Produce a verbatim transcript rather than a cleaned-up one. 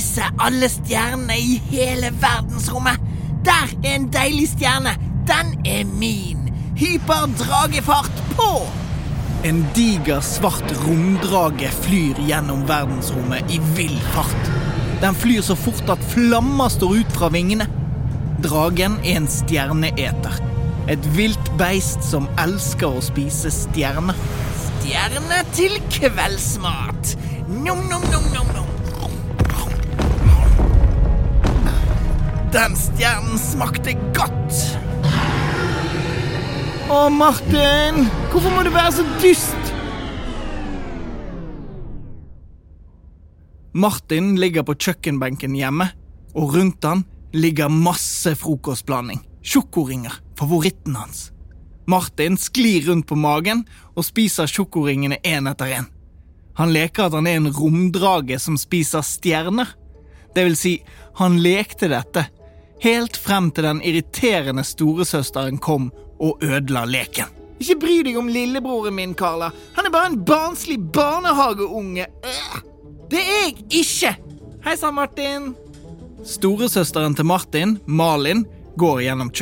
spise alle stjernene i hele verdensrommet. Der er en deilig stjerne. Den er min. Hyperdragefart på! En diger svart romdrage flyr gjennom verdensrommet i vill fart. Den flyr så fort at flammer står ut fra vingene. Dragen er en stjerneeter. Et vilt beist som elsker å spise stjerner. Stjerne til kveldsmat. Nom, nom, nom, nom, nom. Den stjernen smakte godt. Å, Martin! Hvorfor må du være så dyst? Martin ligger på kjøkkenbenken hjemme, og rundt han ligger masse frokostblanding. Sjokoringer, favoritten hans. Martin sklir rundt på magen og spiser sjokoringene en etter en. Han leker at han er en romdrage som spiser stjerner. Det vil si, han lekte dette, helt frem til den irriterende storesøsteren kom og ødela leken. Ikke bry deg om lillebroren min, Carla. Han er bare en barnslig barnehageunge. Det er jeg ikke. Hei sann, Martin. Storesøsteren til Martin, Malin, går gjennom kjøkkenet.